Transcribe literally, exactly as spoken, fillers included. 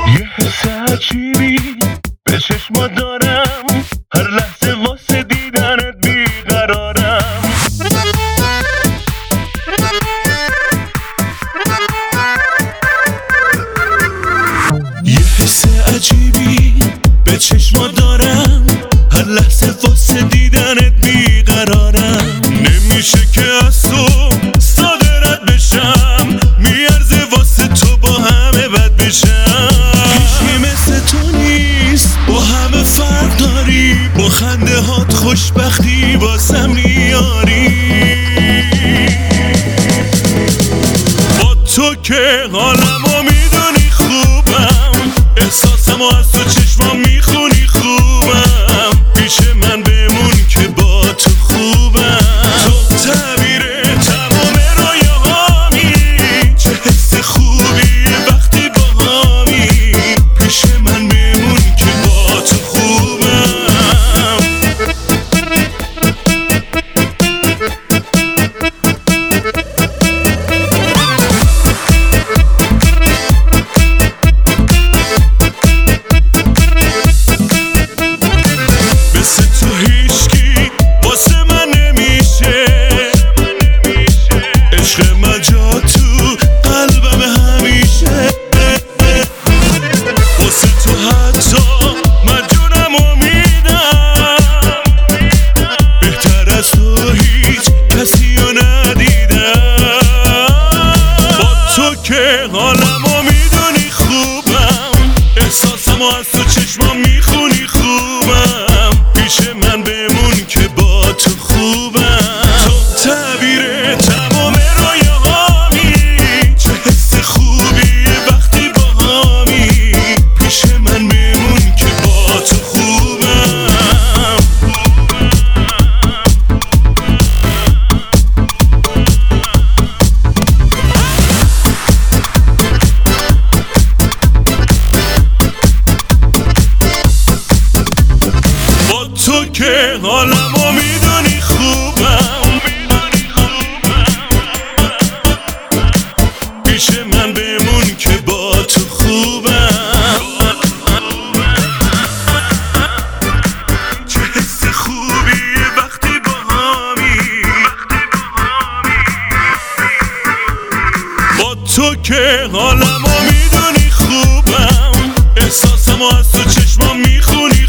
یه حس عجیبی به چشما دارم، هر لحظه واسه دیدنت بیقرارم. یه حس عجیبی به چشما دارم، هر لحظه واسه دیدنت بیقرارم. نمیشه که از تو ساده رد بشم، میارزه واسه تو با همه بد بشم. هیچی مثل تو نیست، با همه فرق داری، با خنده هات خوشبختی واسم میاری. با تو که حالمو میدونی خوبم، احساسمو از تو چشمام میخونی خوبم. پیش من بمون که با تو خوبم. تو تعبیر تمام رویاهامی، چه حس خوبی وقتی با هامی. پیش من بمون که با تو خوبم. مثل تو هیچکی واسه من نمیشه، عشق من جا تو قلبم همیشه. واسه تو حتی من جونمو میدم، بهتر از تو هیچ کسی رو ندیدم. با تو که حالمو میدونی خوبم، احساسمو از تو چشمام میخونی خوبم. پیش من بمون که با تو خوبم. تو تعبیر تمام رویاهامی، چه حس خوبی وقتی با هامی. پیش من بمون که با تو خوبم. با تو که حالمو میدونی خوبم، پیش من بمون که با تو خوبم. چه حس خوبی وقتی با هامی. با تو که حالمو میدونی خوبم، احساسمو از تو چشمام میخونی